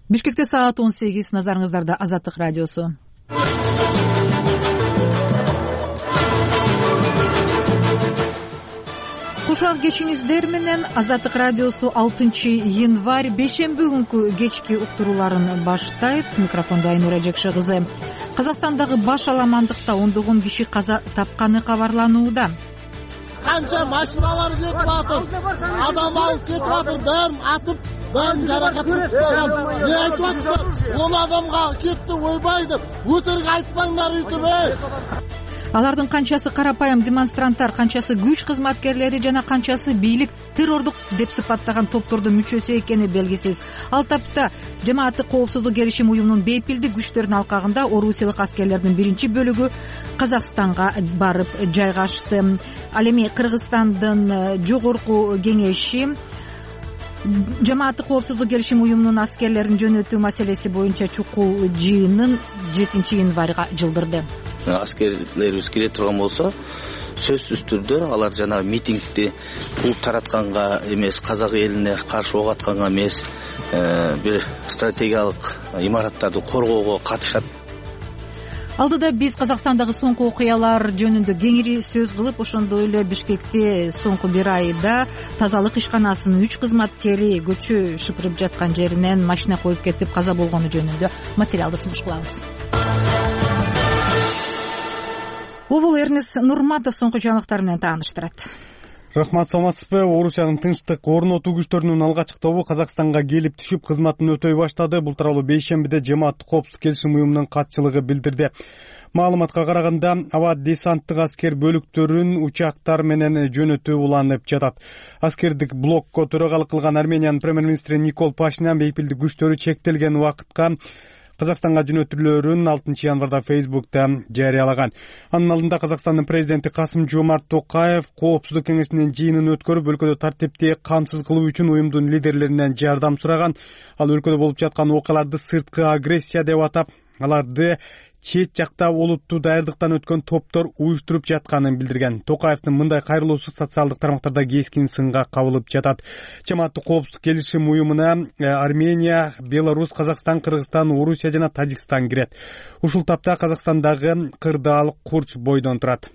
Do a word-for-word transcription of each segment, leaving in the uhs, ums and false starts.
Бишкекте саат он сегиз. Назарыңыздарда Азаттык радиосу. Кушак кечиңиздер менен Азаттык радиосу алтынчы январь бейшемби күнкү кечки уктурууларын баштайт. Микрофондо Айнура Жекше кызы. Казакстандагы баш аламандыкта ондогон киши каза тапканы кабарланууда. Канча машиналар кетип атыр, адам алып кетип атыр, бәрин атып, бәрин жаракат алган. Не айтып атсыздар? Он адамга кетти, ойбай деп, өтөргө айтпаңдар үйтүп, эй. Алардын канчасы карапайым демонстранттар, канчасы күч кызматкерлери жана канчасы бийлик террордук деп сыпаттаган топтордун мүчөсү экени белгисиз. Ал тапта жамааттык коопсуздук келишим уюмунун бейпилдик күчтөрүнүн алкагында орусиялык аскерлердин биринчи бөлүгү Казакстанга барып жайгашты. Ал эми Кыргызстандын жогорку кеңеши жамааттык коопсуздук келишим уюмунун аскерлерин жөнөтүү маселеси боюнча чукул жыйынын жетинчи январга жылдырды. Аскерлерибиз келе турган болсо, сөзсүз түрдө алар жана митингди кууп таратканга эмес, казак элине каршы ок атканга эмес, бир стратегиялык имараттарды коргоого катышат. Алдыда биз Казакстандагы соңку окуялар жөнүндө кеңири сөз кылып, ошондой эле Бишкекте соңку бир айда тазалык ишканасынын үч кызматкери көчө шыпырып жаткан жеринен машина коюп кетип каза болгону жөнүндө материалды сунуш кылабыз. Обул Эрнес Нурматов соңку жаңылыктар менен тааныштырат. Рахмат, саламатсызбы? Орусиянын тынчтык орнотуу күчтөрүнүн алгачкы тобу Казакстанга келип түшүп кызматын өтөй баштады. Бул тууралуу бейшембиде жамааттык коопсуздук келишим уюмунун катчылыгы билдирди. Маалыматка караганда, аба десанттык аскер бөлүктөрүн учактар менен жөнөтүү уланып жатат. Аскердик блокко төрагалык кылган Армениянын премьер-министри Никол Пашинян бейпилдик күчтөрү чектелген убакытка Казакстанга жөнөтүлөрүн алтынчы январда Фейсбукта жарыялаган. Анын алдында Казакстандын президенти Касым-Жомарт Токаев коопсуздук кеңешинин жыйынын өткөрүп, өлкөдө тартипти камсыз кылуу үчүн уюмдун лидерлеринен жардам сураган. Ал өлкөдө болуп жаткан окуяларды сырткы агрессия деп атап, аларды чет жакта олуттуу даярдыктан өткөн топтор уюштуруп жатканын билдирген. Токаевдин мындай кайрылуусу социалдык тармактарда кескин сынга кабылып жатат. Жамааттык коопсуздук келишим уюмуна Армения, Беларусь, Казакстан, Кыргызстан, Орусия жана Тажикстан кирет. Ушул тапта Казакстандагы Кырдаал Курч бойдон турат.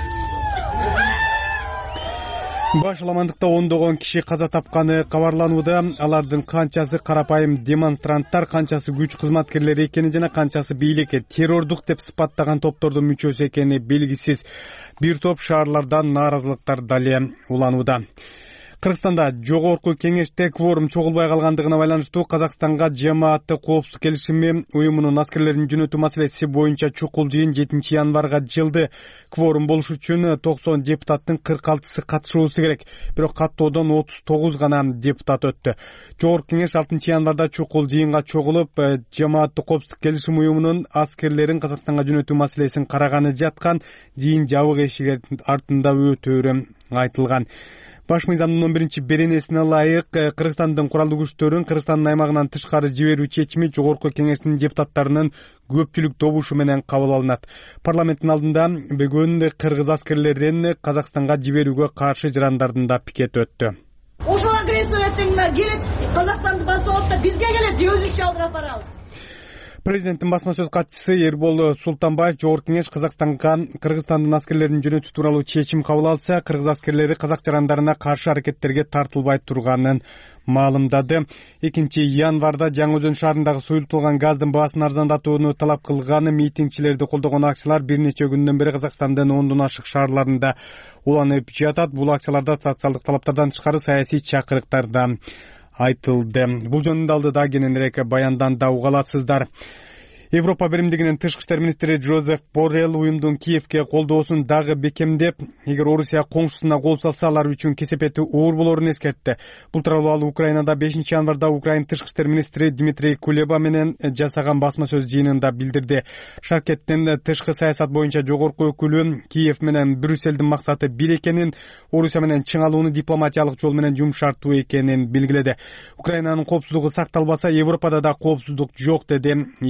Баш аламандыкта ондогон киши каза тапканы кабарланууда. Алардын канчасы карапайым демонстранттар, канчасы күч кызматкерлери экени жана канчасы бийликке террордук деп сыпаттаган топтордун мүчөсү экени белгисиз. Бир топ шаарлардан нааразылыктар дале уланууда. Кыргызстанда жогорку кеңеште кворум чогулбай калгандыгына байланыштуу Казакстанга жамааттык коопсуздук келишими уюмунун аскерлерин жөнөтүү маселеси боюнча чукул жыйын жетинчи январга жылды. Кворум болуш үчүн токсон депутаттын кырк алтысы катышуусу керек. Бирок каттоодон отуз тогуз гана депутат өттү. Жогорку кеңеш алтынчы январда чукул жыйынга чогулуп, жамааттык коопсуздук келишими уюмунун аскерлерин Казакстанга жөнөтүү маселесин караганы жаткан. Жыйын жабык эшик артында өтөөрү айтылган. Баш мыйзамдын он биринчи беренесине ылайык Кыргызстандын куралдуу күчтөрүн Кыргызстандын аймагынан тышкары жиберүү чечими жогорку кеңештин депутаттарынын көпчүлүк добушу менен кабыл алынат. Парламенттин алдында бүгүн кыргыз аскерлерин Казакстанга жиберүүгө каршы жарандардын да пикети өттү. Ошол агрессия келет, Казакстанды басып алып да бизге келет, өзүбүз алдырап барабыз. Президенттин басма сөз катчысы Эрбол Султанбаев жогорку кеңеш Казакстанга Кыргызстандын аскерлерин жөнөтүү тууралуу чечим кабыл алса, кыргыз аскерлери казак жарандарына каршы аракеттерге тартылбай турганын маалымдады. экинчи январда Жаңы Өзөн шаарындагы суюлтулган газдын баасын арзандатууну талап кылган митингчилерди колдогон акциялар бир нече күндөн бери Казакстандын ондон ашык шаарларында уланып жатат. Бул акцияларда социалдык талаптардан тышкары саясий чакырыктар да айтылды. Бул жөнүндө алдыда кененирээк баянданда уга аласыздар. Европа биримдигинин тышкы иштер министри Жозеф Боррелл уюмдун Киевке колдоосун дагы бекемдеп, эгер Орусия коңшусуна кол салса, алар үчүн кесепети оор болорун эскертти. Бул тууралуу ал Украинада бешинчи январда Украин тышкы иштер министри Дмитрий Кулеба менен жасаган басма сөз жыйынында билдирди. Шаркеттин тышкы саясат боюнча жогорку өкүлү Киев менен Брюссельдин максаты бир экенин, Орусия менен чыңалууну дипломатиялык жол менен жумшартуу экенин белгиледи. Украинанын коопсуздугу сакталбаса, Европада да коопсуздук жок, деди Жозеф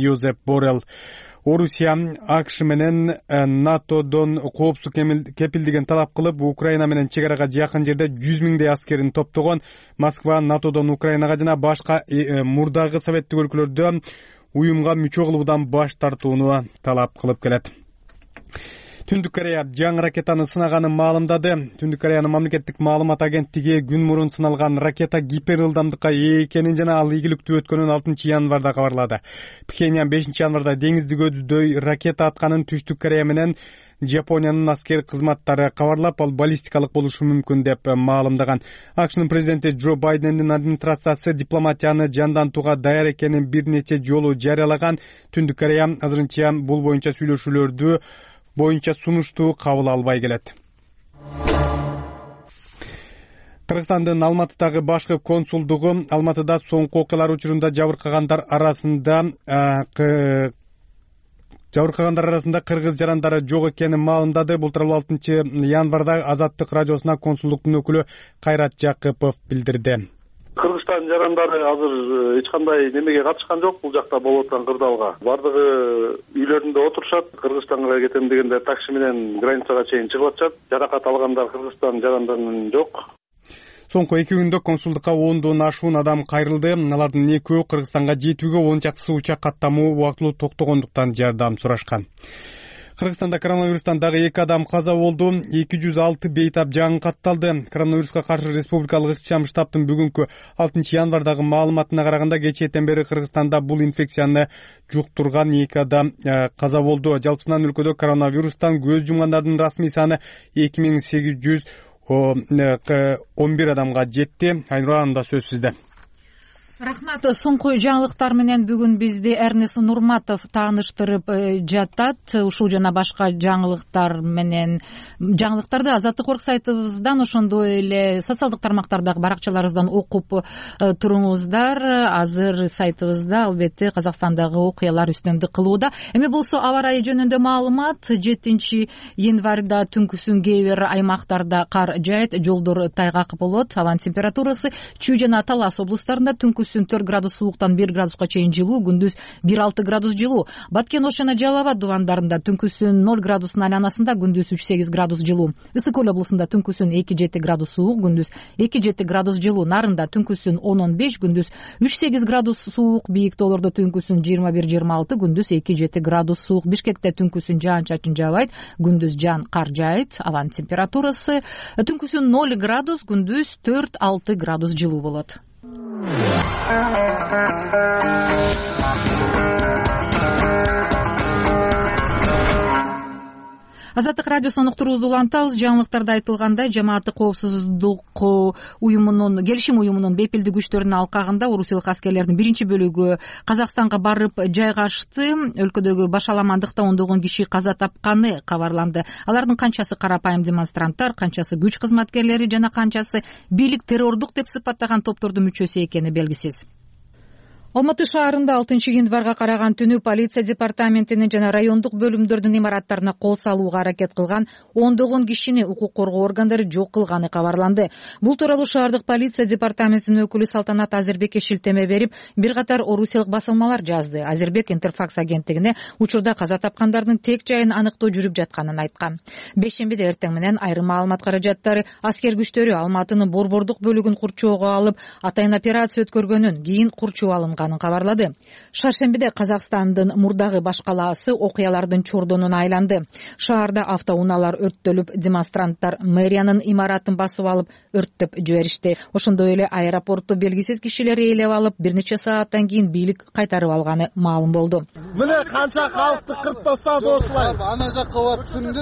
Боррелл. Орусия АКШ менен НАТОдон коопсуздук кепилдигин талап кылып, Украина менен чек арага жакын жерде жүз миңдей аскерин топтогон. Москва НАТОдон Украинага жана башка мурдагы советтик өлкөлөрдө уюмга мүчө кылуудан баш тартууну талап кылып келет. Түндүк Корея жаңы ракетаны сынаганын маалымдады. Түндүк Кореянын мамлекеттик маалымат агенттиги күн мурун сыналган ракета гиперылдамдыкка ээ экенин жана ал ийгиликтүү өткөнүн алтынчы январда кабарлады. Пхеньян бешинчи январда деңиздик өдөй ракета атканын Түштүк Корея менен Жапониянын аскер кызматтары кабарлап, ал баллистикалык болушу мүмкүн деп маалымдаган. АКШнын президенти Джо Байдендин администрациясы дипломатияны жандантууга даяр экенин бир нече жолу жарыялаган. Түндүк Корея азырынча бул боюнча сүйлөшүүлөрдү боюнча сунушту кабыл албай келет. Кыргызстандын Алматыдагы башкы консулдугу Алматыда соңку окуялар учурунда жабыркагандар арасында жабыркагандар арасында кыргыз жарандары жок экенин маалымдады. Бул тууралуу алтынчы январда Азаттык радиосуна консулдуктун өкүлү Кайрат Жакыпов билдирди. Кыргызстан жарандары азыр эч кандай немеге катышкан жок бул жакта болуп аткан кырдаалга. Бардыгы үйлөрүндө отурушат. Кыргызстанга кетем дегенде такси менен границага чейин чыгып атышат. Жаракат алгандар Кыргызстан жарандарынын жок. Соңку эки күндө консулдукка ондон ашуун адам кайрылды. Алардын экөө Кыргызстанга жетүүгө, он чактысы учак каттамуу убактылуу токтогондуктан жардам сурашкан. Кыргызстанда коронавирустан дагы эки адам каза болду. эки жүз алты бейтап жаңы катталды. Коронавируска каршы республикалык иш-чам штабтын бүгүнкү алтынчы январдагы маалыматына караганда кечээден бери Кыргызстанда бул инфекцияны жуктурган эки адам каза болду. Жалпысынан өлкөдө коронавирустан көз жумгандардын расмий саны эки миң сегиз жүз он бир адамга жетти. Айнура анда сөз сизде. Рахмат. Соңку жаңылыктар менен бүгүн бизди Эрнест Нурматов тааныштырып жатат. Ушул жана башка жаңылыктар менен жаңылыктарды Азаттык орг сайтыбыздан, ошондой эле социалдык тармактардагы баракчаларыбыздан окуп туруңуздар. Азыр сайтыбызда албетте Казакстандагы окуялар үстөмдүк кылууда. Эми болсо аба ырайы жөнүндө маалымат. жетинчи январда түнкүсүн кээ бир аймактарда кар жаайт, жолдор тайгак болот. Абанын температурасы Чүй жана Талас облустарында түнкүсүн төрт градус сууктан бир градуска чейин жылуу, күндүз бир алты градус жылуу. Баткен Ош жана Жалал Абад дубандарында түнкүсүн ноль градустун айланасында, күндүз үч сегиз градус жылуу. Ысык Көл облусунда түнкүсүн эки жети градус суук, күндүз эки жети градус жылуу. Нарында түнкүсүн он он беш, күндүз үч сегиз градус суук. Бийик тоолордо түнкүсүн жыйырма бир жыйырма алты, күндүз эки жети градус суук. Бишкекте түнкүсүн жаан-чачын жаабайт, күндүз жаан кар жаайт. Абанын температурасы түнкүсүн ноль градус, күндүз төрт алты градус жылуу болот. Азаттык радиосунун уктуруубузду улантабыз. Жаңылыктарда айтылгандай, жамааттык коопсуздук уюмунун келишим уюмунун бепилдик күчтөрүнүн алкагында орусиялык аскерлердин биринчи бөлүгү Казакстанга барып жайгашты. Өлкөдөгү башаламандыкта ондогон киши каза тапканы кабарланды. Алардын канчасы карапайым демонстранттар, канчасы күч кызматкерлери жана канчасы бийлик террордук деп сыпаттаган топтордун мүчөсү экени белгисиз. Алматы шаарында алтынчы январга караган түнү полиция департаментинин жана райондук бөлүмдөрдүн имараттарына кол салууга аракет кылган ондогон кишини укук коргоо органдары жок кылганы кабарланды. Бул тууралуу шаардык полиция департаментинин өкүлү Салтанат Азербекке шилтеме берип, бир катар орусиялык басылмалар жазды. Азербек Интерфакс агенттигине учурда каза тапкандардын тек жайын аныктоо жүрүп жатканын айткан. Бешембиде эртең менен айрым маалымат каражаттары аскер күчтөрү Алматынын борбордук бөлүгүн курчоого алып, атайын операция өткөргөнүн, кийин курчоо алынган кабарлады. Шаршембиде Казакстандын мурдагы баш калаасы окуялардын чордонуна айланды. Шаарда автоунаалар өрттөлүп, демонстранттар мэриянын имаратын басып алып, өрттөп жиберишти. Ошондой эле аэропортту белгисиз кишилер ээлеп алып, бир нече сааттан кийин бийлик кайтарып алганы маалым болду. Мына канча калкты кырып тастады осулай. Ана жакка барып түшүндүр,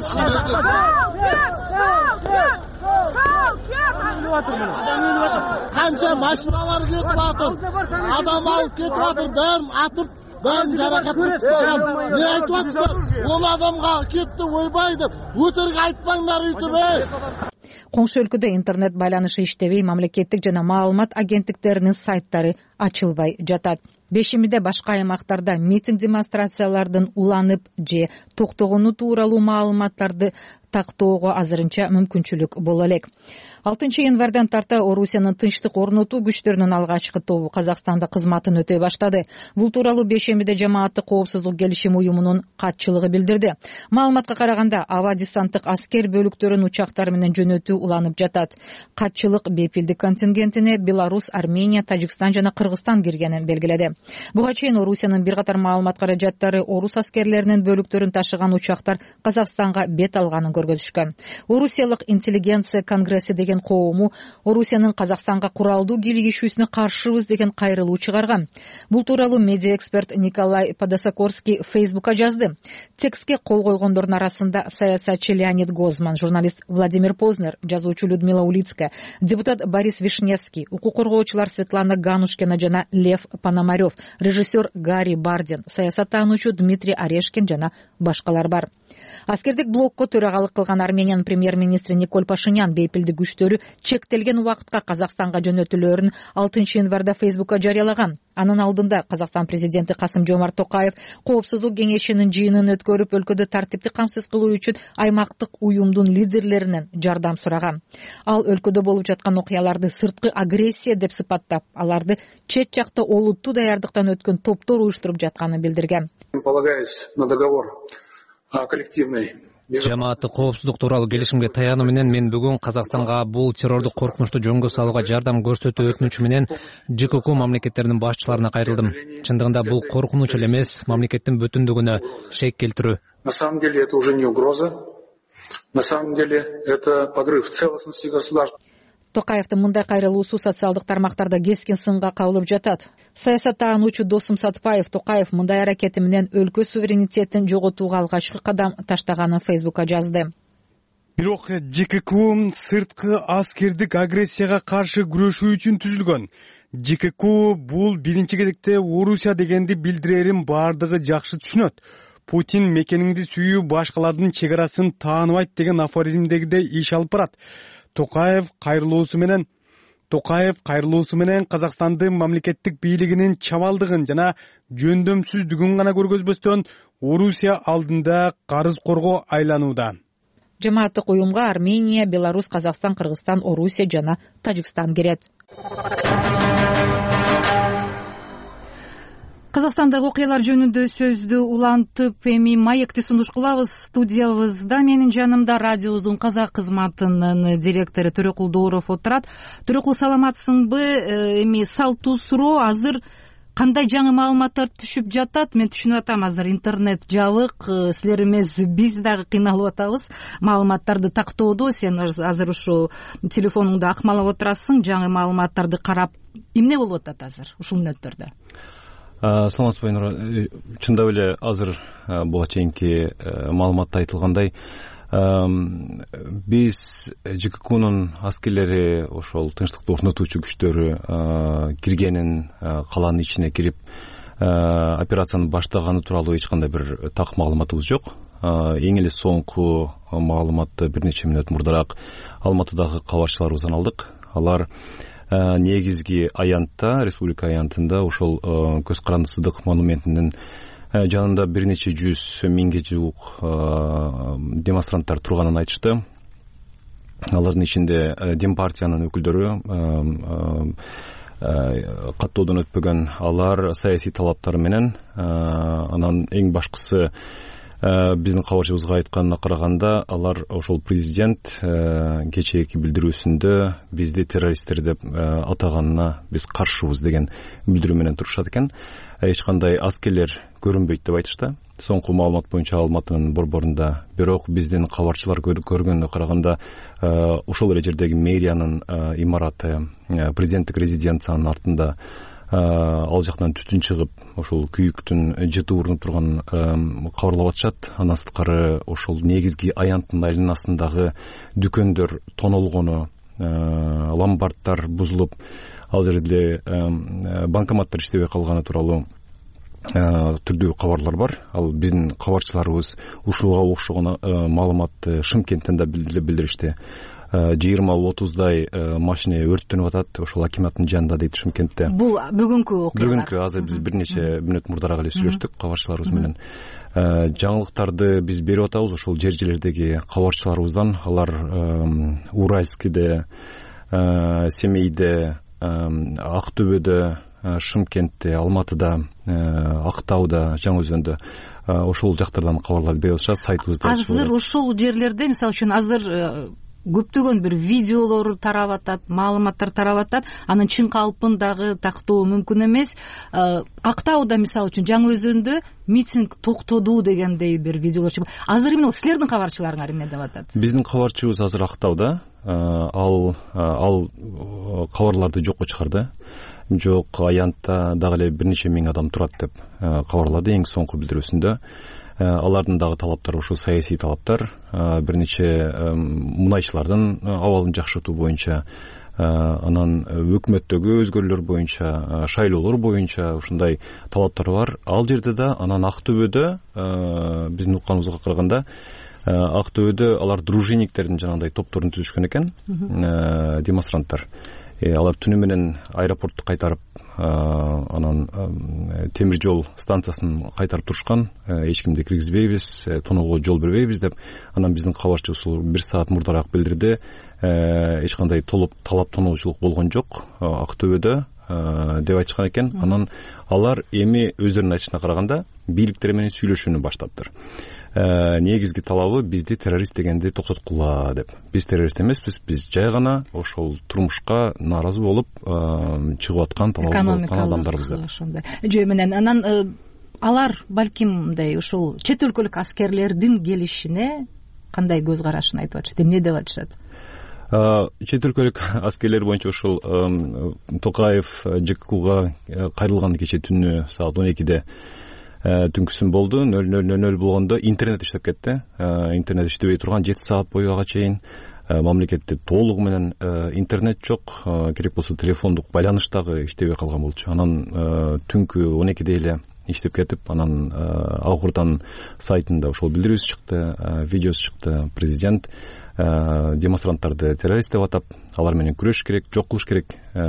канча машиналар кетип атыр, адам алып кетип атыр, бәрін атып, бәрін жаракат кылып. Не айтып атсыздар? Он адамга кетти, ойбай деп, өтөргө айтпаңдар үйтүп, эй. Коңшу өлкөдө интернет байланышы иштебей, мамлекеттик жана маалымат агенттиктеринин сайттары ачылбай жатат. Бешимиде башка аймактарда митинг демонстрациялардын уланып же токтогону тууралуу маалыматтарды тактоого азырынча мүмкүнчүлүк боло элек. алтынчы январдан тарта Орусиянын тынчтык орнотуу күчтөрүнүн алгачкы тобу Казакстанда кызматын өтөй баштады. Бул тууралуу бешемиде жамааттык коопсуздук келишими уюмунун катчылыгы билдирди. Маалыматка караганда аба десанттык аскер бөлүктөрүн учактар менен жөнөтүү уланып жатат. Катчылык бепилдик контингентине Беларусь, Армения, Тажикстан жана Кыргызстан киргенин белгиледи. Буга чейин Орусиянын бир катар маалымат каражаттары орус аскерлеринин бөлүктөрүн ташыган учактар Казакстанга бет алганын көргөзүшкөн. Орусиялык интеллигенция конгресси деген коому Орусиянын Казакстанга куралдуу кийлигишүүсүнө каршыбыз деген кайрылуу чыгарган. Бул тууралуу медиа эксперт Николай Подосокорский Фейсбукка жазды. Текстке кол койгондордун арасында саясатчы Леонид Гозман, журналист Владимир Познер, жазуучу Людмила Улицкая, депутат Борис Вишневский, укук коргоочулар Светлана Ганушкина жана Лев Пономарев, режиссер Гарри Бардин, саясаттануучу Дмитрий Орешкин жана башкалар бар. Аскердик блокко төрагалык кылган Армениянын премьер-министри Николь Пашинян бейпилдик күчтөрү чектелген убакытка Казакстанга жөнөтүлөөрүн алтынчы январда Фейсбукка жарыялаган. Анын алдында Казакстан президенти Касым-Жомарт Токаев коопсуздук кеңешинин жыйынын өткөрүп, өлкөдө тартипти камсыз кылуу үчүн аймактык уюмдун лидерлеринен жардам сураган. Ал өлкөдө болуп жаткан окуяларды сырткы агрессия деп сыпаттап, аларды чет жакта олуттуу даярдыктан өткөн топтор уюштуруп жатканын билдирген. Полагаясь на договор коллективный жамааттык коопсуздук тууралуу келишимге таянуу менен мен бүгүн Казакстанга бул террордук коркунучту жөнгө салууга жардам көрсөтүү өтүнүчү менен ЖКК мамлекеттеринин башчыларына кайрылдым. Чындыгында бул коркунуч эле эмес, мамлекеттин бүтүндүгүнө шек келтирүү. На самом деле это уже не угроза. На самом деле это подрыв целостности государства. Токаевдин мындай кайрылуусу социалдык тармактарда кескин сынга кабылып жатат. Саясаттануучу Досум Сатпаев Токаев мындай аракети менен өлкө суверенитетин жоготууга алгачкы кадам таштаганын Фейсбукка жазды. Бирок ЖКК сырткы аскердик агрессияга каршы күрөшүү үчүн түзүлгөн. ЖКК бул биринчи кезекте Орусия дегенди билдирерин бардыгы жакшы түшүнөт. Путин мекениңди сүйүү башкалардын чек арасын тааныбайт деген афоризмдегидей иш алып барат. Токаев кайрылуусу менен Токаев кайрылуусу менен Казакстандын мамлекеттик бийлигинин чамалдыгын жана жөндөмсүздүгүн гана көргөзбөстөн Орусия алдында карыз корго айланууда. Жамааттык уюмга Армения, Беларусь, Казакстан, Кыргызстан, Орусия жана Тажикстан кирет. Казакстандагы окуялар жөнүндө сөздү улантып, эми маекти сунуш кылабыз. Студиябызда менин жанымда радиобуздун казак кызматынын директору Төрөкул Дооров отурат. Төрөкул, саламатсыңбы? Эми салттуу суроо, азыр кандай жаңы маалыматтар түшүп жатат? Мен түшүнүп атам, азыр интернет жабык, силер эмес биз дагы кыйналып атабыз маалыматтарды тактоодо. Сен азыр ушул телефонуңду акмалап отурасың, жаңы маалыматтарды карап, эмне болуп атат азыр ушул мүнөттөрдө? Саламатсызбы, Айнура. Чындап эле азыр буга чейинки маалыматта айтылгандай, биз ЖККнун аскерлери ошол тынчтыкты орнотуучу күчтөрү киргенин, калаанын ичине кирип операцияны баштаганы тууралуу эч кандай бир так маалыматыбыз жок. Эң эле соңку маалыматты бир нече мүнөт мурдараак Алматыдагы кабарчыларыбыздан алдык. Алар негизги аянтта, республика аянтында ошол көз карандысыздык монументинин жанында бир нече жүз миңге жуук демонстранттар турганын айтышты. Алардын ичинде Дем партиянын өкүлдөрү, каттоодон өтпөгөн, алар саясий талаптары менен, анан эң башкысы биздин кабарчыбызга айтканына караганда, алар ошол президент кечээки билдирүүсүндө бизди террористтер деп атаганына биз каршыбыз деген билдирүү менен турушат экен. Эч кандай аскерлер көрүнбөйт деп айтышты. Соңку маалымат боюнча Алматынын борборунда, бирок биздин кабарчылар көргөнүнө караганда, ошол эле жердеги мэриянын имараты, президенттик резиденциянын артында ал жактан түтүн чыгып, ошол күйүктүн жыты урунуп турганын кабарлап атышат. Андан сырткары ошол негизги аянттын айланасындагы дүкөндөр тонолгону, ломбарддар бузулуп, ал жерде банкоматтар иштебей калганы тууралуу түрдүү кабарлар бар. Ал биздин кабарчыларыбыз ушуга окшогон маалыматты Шымкенттен да билдиришти. жыйырма отуздай машина өрттөнүп атат, ошол акиматтын жанында дейт Шымкентте. Бул бүгүнкү окуялар. Бүгүнкү азыр биз бир нече мүнөт мурдараак эле сүйлөштүк кабарчыларыбыз менен. Жаңылыктарды биз берип атабыз ошол жер жерлердеги кабарчыларыбыздан. Алар Уральскиде, Семейде, Актөбөдө, Шымкентте, Алматыда, Актауда, Жаңы Өзөндө ошол жактардан кабарларды берип атышат. Сайтыбызда азыр ошол жерлерде мисалы үчүн азыр көптөгөн бир видеолор тарап атат, маалыматтар тарап атат. Анын чын калпын дагы тактоо мүмкүн эмес. Актауда мисалы үчүн Жаңы Өзөндө митинг токтоду дегендей бир видеолор чыгып. Азыр эмне силердин кабарчыларыңар эмне деп атат? Биздин кабарчыбыз азыр Актауда. Ал ал кабарларды жокко чыгарды. Жок, аянтта дагы эле бир нече миң адам турат деп кабарлады эң соңку билдирүүсүндө. Алардын дагы талаптары ушул саясий талаптар, бир нече мунайчылардын абалын жакшыртуу боюнча, анан өкмөттөгү өзгөрүүлөр боюнча, шайлоолор боюнча ушундай талаптар бар. Ал жерде да анан Актөбөдө биздин укканыбызга караганда Актөбөдө алар дружинниктердин жанагындай топторун түзүшкөн экен, демонстранттар. Алар түнү менен аэропорту кайтарып, анан темир жол станциясын кайтарып турушкан, эч кимди киргизбейбиз, тоноого жол бербейбиз деп. Анан биздин кабарчы ушул бир саат мурдараак билдирди. Эч кандай талап тоноочулук болгон жок Актөбөдө деп айтышкан экен. Анан алар эми өздөрүнүн айтышына караганда бийликтер менен сүйлөшүүнү баштаптыр. Негизги талабы бизди террорист дегенди токтоткула деп. Биз террорист эмеспиз, биз жай гана ошол турмушка нааразы болуп чыгып аткан адамдарбыз деп. Ошондой жөө менен анан алар балким мындай ушул чет өлкөлүк аскерлердин келишине кандай көз карашын айтып атышат, эмне деп атышат? Чет өлкөлүк аскерлер боюнча ошол Токаев ЖККга кайрылган кече түнү саат он экиде түнкүсүн болду. нөл нөл нөл нөл болгондо интернет иштеп кетти. Интернет иштебей турган жети саат бою ага чейин мамлекетте толугу менен интернет жок, керек болсо телефондук байланыш дагы иштебей калган болчу. Анан түнкү он экиде эле иштеп кетип, анан Акурдан сайтында ошол билдирүүсү чыкты, видеосу чыкты. Президент демонстранттарды террорист деп атап, алар менен күрөш керек, жок кылыш керек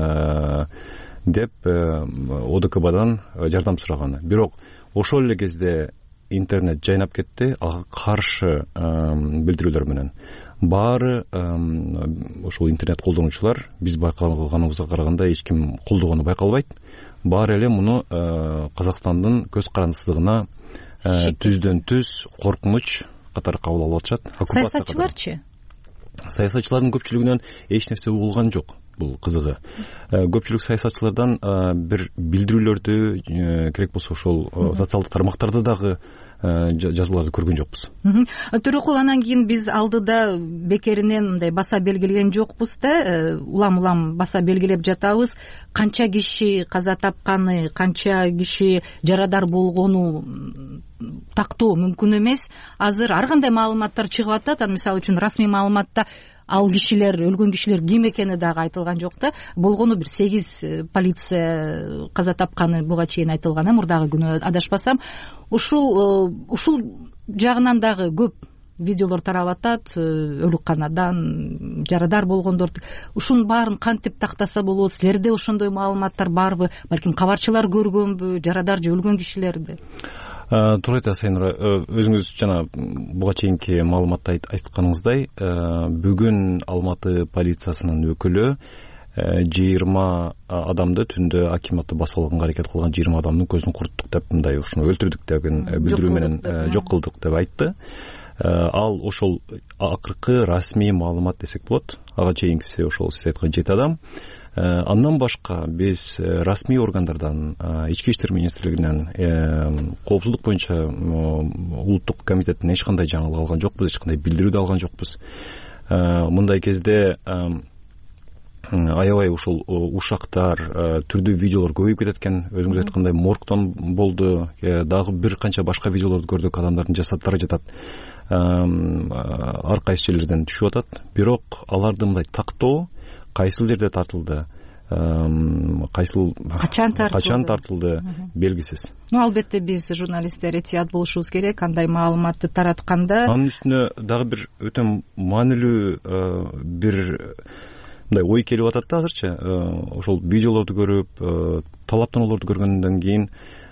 деп ОДКБдан жардам сураганы. Бирок ошол эле кезде интернет жайнап кетти, ага каршы билдирүүлөр менен. Баары ошол интернет колдонуучулар биз байкаганыбызга караганда эч ким колдогону байкалбайт. Баары эле муну Казакстандын көз карандысыздыгына түздөн түз коркунуч катары кабыл алып атышат. Саясатчыларчы? Саясатчылардын көпчүлүгүнөн эч нерсе угулган жок. Бул кызыгы. Көпчүлүк саясатчылардан бир билдирүүлөрдү, керек болсо ошол социалдык тармактарда дагы жазууларды көргөн жокпуз. Төрөкул, анан кийин биз алдыда бекеринен мындай баса белгилеген жокпуз да, улам-улам баса белгилеп жатабыз. Канча киши каза тапканы, канча киши жарадар болгону тактоо мүмкүн эмес. Азыр ар кандай маалыматтар чыгып атат. Мисалы үчүн расмий маалыматта ал кишилер, өлгөн кишилер ким экени дагы айтылган жок да. Болгону бир сегиз полиция каза тапканы буга чейин айтылган, мурдагы күнү адашпасам. Ушул ушул жагынан дагы көп видеолор тарап атат, өлүк канадан жарадар болгондор. Ушунун баарын кантип тактаса болот? Силерде ошондой маалыматтар барбы? Балким кабарчылар көргөнбү, жарадар же өлгөн кишилерди? Туура айтасыз Айнура, өзүңүз жана буга чейинки маалыматта айтканыңыздай, бүгүн Алматы полициясынын өкүлү жыйырма адамды түндө акиматты басып алганга аракет кылган жыйырма адамдын көзүн курттук деп, мындай ушуну өлтүрдүк деген билдирүү менен жок кылдык деп айтты. Ал ошол акыркы расмий маалымат десек болот. Ага чейинкиси ошол сиз айткан жети адам. Андан башка биз расмий органдардан, ички иштер министрлигинен, коопсуздук боюнча улуттук комитеттен эч кандай жаңылык алган жокпуз, эч кандай билдирүү да алган жокпуз. Мындай кезде аябай ушул ушактар, түрдүү видеолор көбөйүп кетет экен. Өзүңүз айткандай моргтон болду, дагы бир канча башка видеолорду көрдүк, адамдардын жасаттары жатат. Ар кайсы жерлерден түшүп атат. Бирок аларды мындай тактоо, кайсыл жерде тартылды, кайсыл качан тартылды качан тартылды белгисиз. Ну албетте биз журналисттер этият болушубуз керек кандай маалыматты таратканда. Анын үстүнө дагы бир өтө маанилүү бир мындай ой келип атат да азырчы. Ошол видеолорду көрүп, талаптануулорду көргөндөн кийин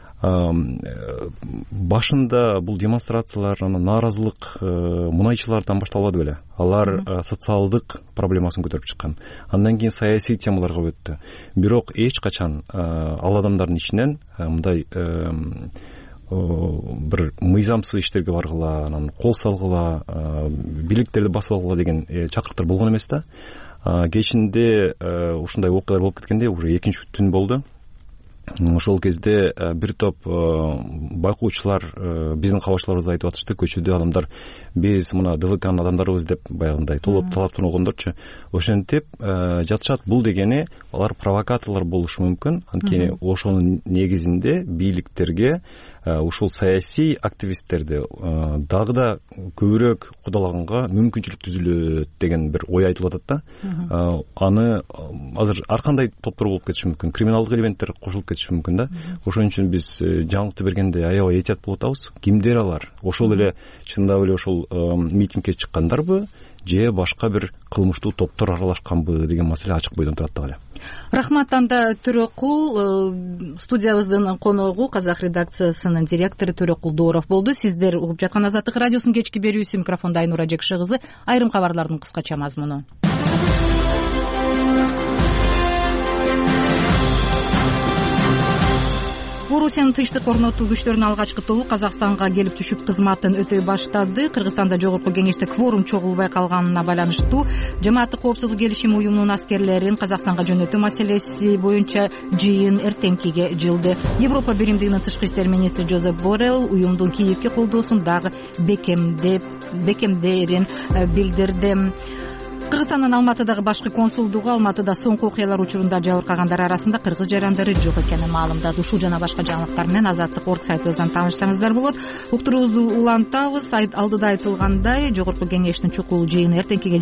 башында бул демонстрациялар, нааразылык мунайчылардан башталбады беле. Алар социалдык проблемасын көтөрүп чыккан. Андан кийин саясий темаларга өттү. Бирок эч качан ал адамдардын ичинен мындай бир мыйзамсыз иштерге баргыла, анан кол салгыла, бийликтерди басып алгыла деген чакырыктар болгон эмес да. Кечинде ушундай окуялар болуп кеткенде уже экинчи түн болду. Ошол кезде бир топ байкоочулар биздин кабарчыларыбызга айтып атышты, көчөдө адамдар биз мына ДВКнын адамдарыбыз деп баягындай толуп талаптан болгондорчу ошентип жатышат. Бул дегени алар провокаторлор болушу мүмкүн. Анткени ошонун негизинде бийликтерге ушул саясий активисттерди дагы да көбүрөөк кудалаганга мүмкүнчүлүк түзүлөт деген бир ой айтылып атат да. Аны азыр ар кандай топтор болуп кетиши мүмкүн, криминалдык элементтер кошулуп кетиши мүмкүн да. Ошон үчүн биз жаңылыкты бергенде аябай этият болуп атабыз. Кимдер алар? Ошол эле чындап эле ошол митингге чыккандарбы же башка бир кылмыштуу топтор аралашканбы деген маселе ачык бойдон турат дагы эле. Рахмат Анда Төрөкул, студиябыздын коногу Казак редакциясынын директору Төрөкул Дооров болду. Сиздер угуп жаткан Азаттык радиосунун кечки берүүсү, микрофондо Айнура Жекши кызы. Айрым кабарлардын кыскача мазмуну. Орусиянын тынчтык орнотуу күчтөрүнүн алгачкы тобу Казакстанга келип түшүп кызматын өтөй баштады. Кыргызстанда жогорку кеңеште кворум чогулбай калганына байланыштуу Жамааттык коопсуздук келишими уюмунун аскерлерин Казакстанга жөнөтүү маселеси боюнча жыйын эртеңкиге жылды. Европа биримдигинин тышкы иштер министри Жозеп Боррелл уюмдун Киевге колдоосун дагы бекемдерин билдирди. Кыргызстандын Алматыдагы башкы консулдугу Алматыда соңку окуялар учурунда жабыркагандар арасында кыргыз жарандары жок экенин маалымдады. Ушул жана башка жаңылыктар менен Азаттык орг сайтыбыздан таанышсаңыздар болот. Уктуруубузду улантабыз. Алдыда айтылгандай, жогорку кеңештин чукул жыйыны эртеңкиге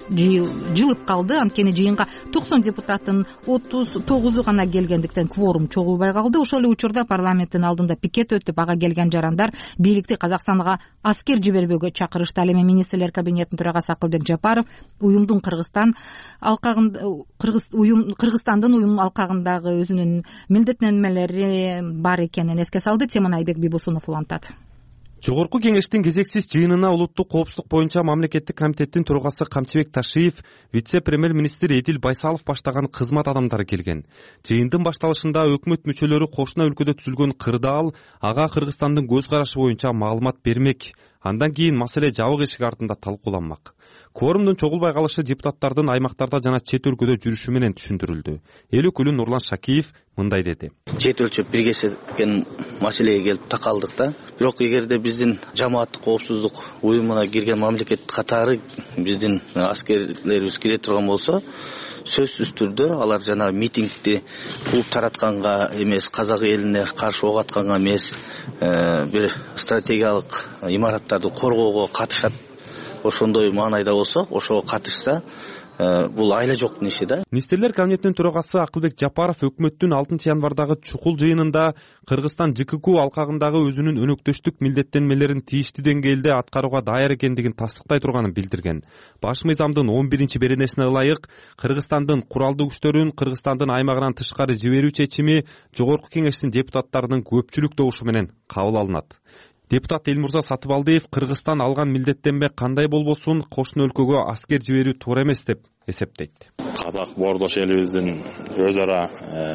жылып калды. Анткени жыйынга токсон депутаттын отуз тогузу гана келгендиктен кворум чогулбай калды. Ошол эле учурда парламенттин алдында пикет өтүп, ага келген жарандар бийликти Казакстанга аскер жибербөөгө чакырышты. Ал эми министрлер кабинетинин төрагасы Акылбек Жапаров уюмдун Кыргызстан алкагында Кыргызстандын уюм алкагындагы өзүнүн милдеттенмелери бар экенин эске салды. Теманы Айбек Бибосунов улантат. Жогорку кеңештин кезексиз жыйынына улуттук коопсуздук боюнча мамлекеттик комитеттин төрагасы Камчыбек Ташиев, вице-премьер-министр Эдил Байсалов баштаган кызмат адамдары келген. Жыйындын башталышында өкмөт мүчөлөрү кошуна өлкөдө түзүлгөн кырдаал, ага Кыргызстандын көз карашы боюнча маалымат бермек. Андан кийин маселе жабык эшик артында талкууланмак. Кворумдун чогулбай калышы депутаттардын аймактарда жана чет өлкөдө жүрүшү менен түшүндүрүлдү. Эл өкүлү Нурлан Шакиев мындай деди. Чет өлчөп биргескен маселеге келип такалдык да. Бирок эгерде биздин жамааттык коопсуздук уюмуна кирген мамлекет катары биздин аскерлерибиз кире турган болсо, сөзсүз түрдө алар жана митингди кууп таратканга эмес, казак элине каршы ок атканга эмес, бир стратегиялык имараттарды коргоого катышат. Ошондой маанайда болсо, ошого катышса, бул айла жоктун иши да. Министрлер кабинетинин төрагасы Акылбек Жапаров өкмөттүн алтынчы январдагы чукул жыйынында Кыргызстан ЖКК алкагындагы өзүнүн өнөктөштүк милдеттенмелерин тийиштүү деңгээлде аткарууга даяр экендигин тастыктай турганын билдирген. Баш мыйзамдын он биринчи беренесине ылайык Кыргызстандын куралдуу күчтөрүн Кыргызстандын аймагынан тышкары жиберүү чечими жогорку кеңештин депутаттарынын көпчүлүк добушу менен кабыл алынат. Депутат Элмурза Сатыбалдиев Кыргызстан алган милдеттенме кандай болбосун кошуна өлкөгө аскер жиберүү туура эмес деп эсептейт. Казак боордош элибиздин өз ара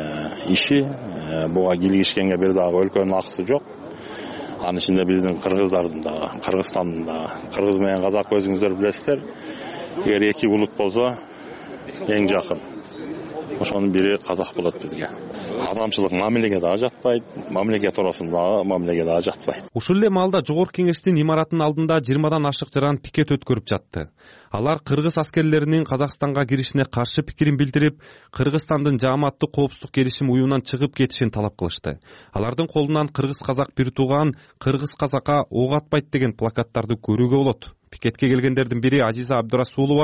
иши буга киргишкенге бир дагы өлкөнүн акысы жок. Анын ичинде биздин кыргыздардын дагы, Кыргызстандын дагы. Кыргыз менен казак өзүңүздөр билесиздер. Эгер эки улут болсо эң жакын. Ошонун бири казак болот бизге. Адамчылык мамилеге дагы жатпайт, мамлекет туурасындагы мамилеге дагы жатпайт. Ушул эле маалда жогорку кеңештин имаратынын алдында жыйырмадан ашык жаран пикет өткөрүп жатты. Алар кыргыз аскерлеринин Казакстанга киришине каршы пикирин билдирип, Кыргызстандын Жааматтык коопсуздук келишим уюмунан чыгып кетишин талап кылышты. Алардын колунан кыргыз-казак бир тууган, кыргыз-казакка ок атпайт деген плакаттарды көрүүгө болот. Пикетке келгендердин бири Азиза Абдурасулова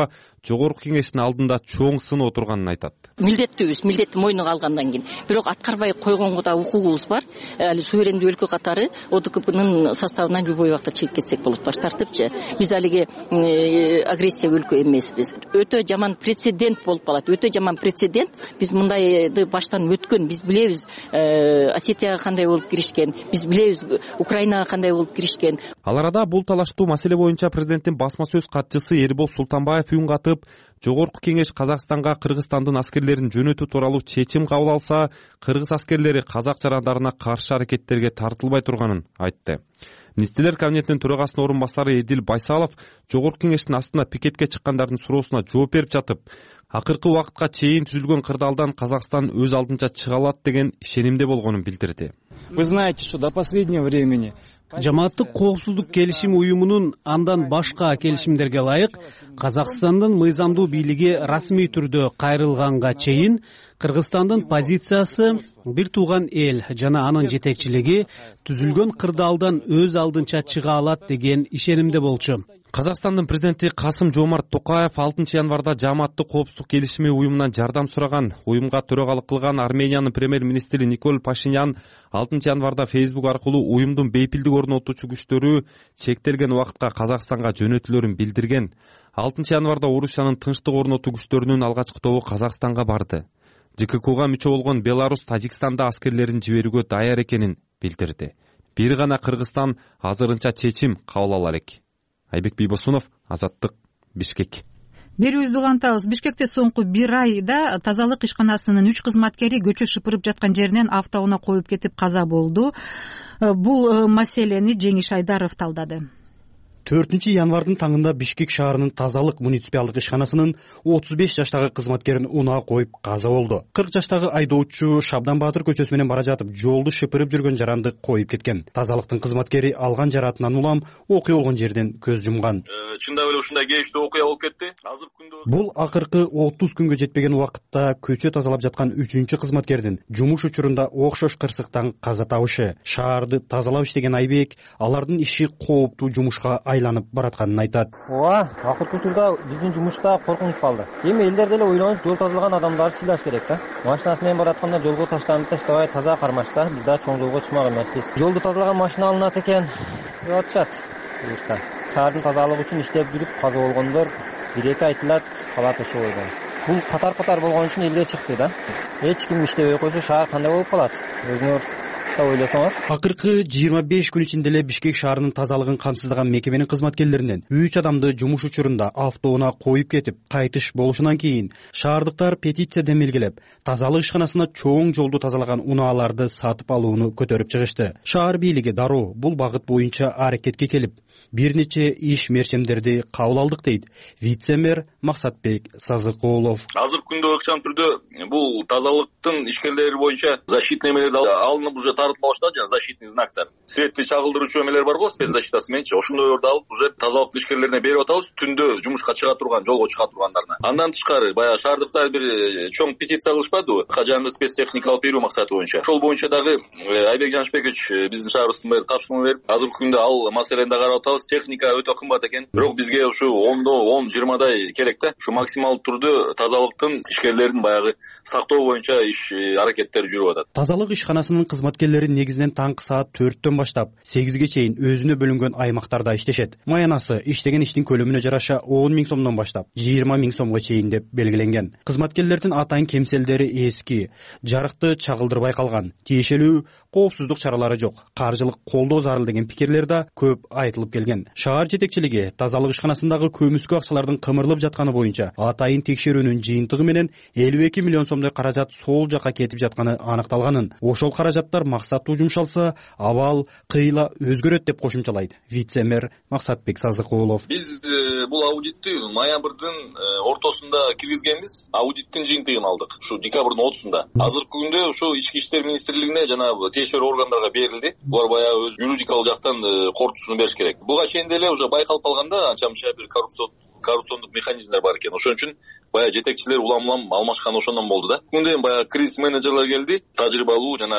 жогорку кеңештин алдында чоң сын отурганын айтат. Милдеттүүбүз, милдетти мойнуна алгандан кийин, бирок аткарбай койгонго да укугубуз бар. Али суверендүү өлкө катары ОДКБнын составынан любой убакта чыгып кетсек болот, баш тартыпчы. Биз алиги агрессия өлкө эмеспиз. Өтө жаман прецедент болуп калат. Өтө жаман прецедент. Биз мындайды баштан өткөн, биз билебиз Осетияга кандай болуп киришкен, биз билебиз Украинага кандай болуп киришкен. Ал арада бул талаштуу маселе боюнча президенттин басма сөз катчысы Эрбол Султанбаев үн катып, жогорку кеңеш Казакстанга Кыргызстандын аскерлерин жөнөтүү тууралуу чечим кабыл алса, кыргыз аскерлери казак жарандарына каршы аракеттерге тартылбай турганын айтты. Министрлер кабинетинин төрагасынын орун басары Эдил Байсалов жогорку кеңештин астына пикетке чыккандардын суроосуна жооп берип жатып, акыркы убакытка чейин түзүлгөн кырдаалдан Казакстан өз алдынча чыга алат деген ишенимде болгонун билдирди. Вы знаете, что до последнего времени Жамааттык коопсуздук келишим уюмунун андан башка келишимдерге ылайык Казакстандын мыйзамдуу бийлиги расмий түрдө кайрылганга чейин Кыргызстандын позициясы бир тууган эл жана анын жетекчилиги түзүлгөн кырдаалдан өз алдынча чыга алат деген ишенимде болчу. Казакстандын президенти Касым Жомарт Токаев алтынчы январда жамааттык коопсуздук келишими уюмунан жардам сураган. Уюмга төрагалык кылган Армениянын премьер-министри Никол Пашинян алтынчы январда Facebook аркылуу уюмдун бейпилдик орнотуучу күчтөрү чектелген убакытка Казакстанга жөнөтүлөрүн билдирген. алтынчы январда Орусиянын тынчтык орнотуу күчтөрүнүн алгачкы тобу Казакстанга барды. ЖККга мүчө болгон Беларусь Тажикстанда аскерлерин жиберүүгө даяр экенин билдирди. Бир гана Кыргызстан азырынча чечим кабыл ала элек. Айбек Бийбосунов, Азаттык, Бишкек. Берүүбүздү улантабыз. Бишкекте соңку бир айда тазалык ишканасынын үч кызматкери көчө шыпырып жаткан жеринен автоунаа коюп кетип каза болду. Бул маселени Жеңиш Айдаров талдады. төртүнчү январдын таңында Бишкек шаарынын тазалык муниципалдык ишканасынын отуз беш жаштагы кызматкерин унаа коюп каза болду. кырк жаштагы айдоочу Шабдан Баатыр көчөсү менен бара жатып, жолду шыпырып жүргөн жаранды коюп кеткен. Тазалыктын кызматкери алган жаратынан улам окуя болгон жерден көз жумган. Чындап эле ушундай кейиштүү окуя болуп кетти. Азыр күндө бул акыркы отуз күнгө жетпеген убакытта көчө тазалап жаткан үчүнчү кызматкердин жумуш учурунда окшош кырсыктан каза табышы. Шаарды тазалап иштеген Айбек алардын иши кооптуу жумушка айланып баратканын айтат. Ооба, акыркы учурда биздин жумушта коркунуч калды. Эми элдер деле ойлонуп, жол тазалаган адамдарды сыйлаш керек да. Машинасы менен баратканда жолго таштанып таштабай таза кармашса, биз да чоң жолго чыкмак эмеспиз. Жолду тазалаган машина алынат экен деп атышат. Буюрса, шаардын тазалыгы үчүн иштеп жүрүп каза болгондор бир эки айтылат, калат ошол бойдон. Бул катар-катар болгон үчүн элге чыкты да. Эч ким иштебей койсо шаар кандай болуп калат? Өзүңөр ойлосоңуз. Акыркы жыйырма беш күн ичинде эле Бишкек шаарынын тазалыгын камсыздаган мекеменин кызматкерлеринен үч адамды жумуш учурунда автоунаа коюп кетип, кайтыш болушунан кийин шаардыктар петиция демилгелеп, тазалык ишканасына чоң жолду тазалаган унааларды сатып алууну көтөрүп чыгышты. Шаар бийлиги дароо бул багыт боюнча аракетке келип, бир нече иш мерчемдерди кабыл алдык дейт вице-мэр Максатбек Сазыкулов. Азыркы күндө ыкчам түрдө бул тазалыктын ишкерлери боюнча защитный эмелер алынып уже тарытыла баштады, жана защитный знактар. Светти чагылдыруучу эмелер бар го, спецзащитасы мененчи. Ошондойлорду алып уже тазалыктын ишкерлерине берип атабыз, түндө жумушка чыга турган, жолго чыга тургандарына. Андан тышкары баягы шаардыктар бир чоң петиция кылышпадыбы? Кажанды спецтехникалык берүү максаты боюнча. Ошол боюнча дагы Айбек Жанышбекович биздин шаарыбыздын мэрі тапшырма берип, азыркы күндө ал маселени да карап атабыз. Техника өтө кымбат экен. Бирок бизге ушу ондо он жыйырмадай керек да. Ушу максималдуу түрдө тазалыктын ишкерлерин баягы сактоо боюнча иш аракеттери жүрүп атат. Тазалык ишканасынын кызматкерлери негизинен таңкы саат төрттөн баштап сегизге чейин өзүнө бөлүнгөн аймактарда иштешет. Маянасы иштеген иштин көлөмүнө жараша он миң сомдон баштап жыйырма миң сомго чейин деп белгиленген. Кызматкерлердин атайын кемселдери эски, жарыкты чагылдырбай калган, тиешелүү коопсуздук чаралары жок, каржылык колдоо зарыл деген пикирлер да көп айтылып келген. Шаар жетекчилиги тазалык ишканасындагы көмүскө акчалардын кымырылып жатканы боюнча атайын текшерүүнүн жыйынтыгы менен элүү эки миллион сомдой каражат сол жакка кетип жатканы аныкталганын, ошол каражаттар максаттуу жумшалса, абал, кыйла өзгөрөт деп кошумчалайт вице-мэр Максатбек Сазыкулов. Биз бул аудитти ноябрдын ортосунда киргизгенбиз. Аудиттин жыйынтыгын алдык. Ушу декабрдын отузунда. Азыркы күндө ушу Ички иштер министрлигине жана тиешелүү органдарга берилди. Булар баягы өз юридикалык жактан кортусун бериш керек. Буга чейин деле уже байкалып калганда анча-мынча бир коррупцион коррупциондук механизмдер бар экен. Ошон үчүн баягы жетекчилер улам-улам алмашкан ошондон болду да. Күндө баягы кризис менеджерлер келди, тажрыйбалуу жанагы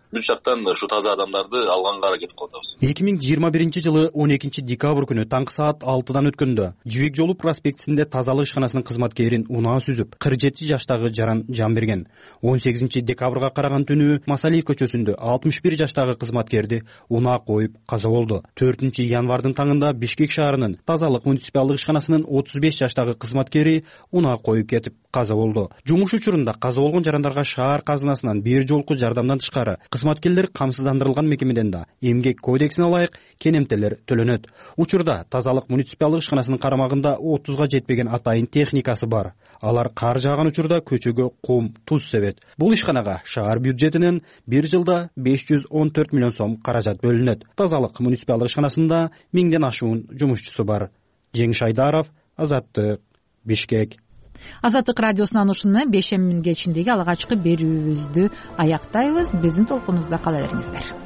бүт жактан ушу таза адамдарды алганга аракет кылып атабыз. эки миң жыйырма биринчи жылы он экинчи декабрь күнү таңкы саат алтыдан өткөндө Жибек жолу проспектисинде тазалык ишканасынын кызматкерин унаа сүзүп кырк жети жаштагы жаран жан берген. он сегизинчи декабрга караган түнү Масалиев көчөсүндө алтымыш бир жаштагы кызматкерди унаа коюп каза болду. төртүнчү январдын таңында Бишкек шаарынын тазалык муниципалдык ишканасынын отуз беш жаштагы кызматкери унаа коюп кетип каза болду. Жумуш учурунда каза болгон жарандарга шаар казынасынан бир жолку жардамдан тышкары кызматкерлер камсыздандырылган мекемеден да эмгек кодексине ылайык кенемтелер төлөнөт. Учурда тазалык муниципалдык ишканасынын карамагында отузга жетпеген атайын техникасы бар. Алар кар жааган учурда көчөгө кум, туз себет. Бул ишканага шаар бюджетинен бир жылда беш жүз он төрт миллион сом каражат бөлүнөт. Тазалык муниципалдык ишканасында миңден ашуун жумушчусу бар. Жеңиш Айдаров, Азаттык, Бишкек. Азаттык радиосунан ушуну менен бешемин кечиндеги алгачкы берүүбүздү аяктайбыз. Биздин толкунубузда кала бериңиздер.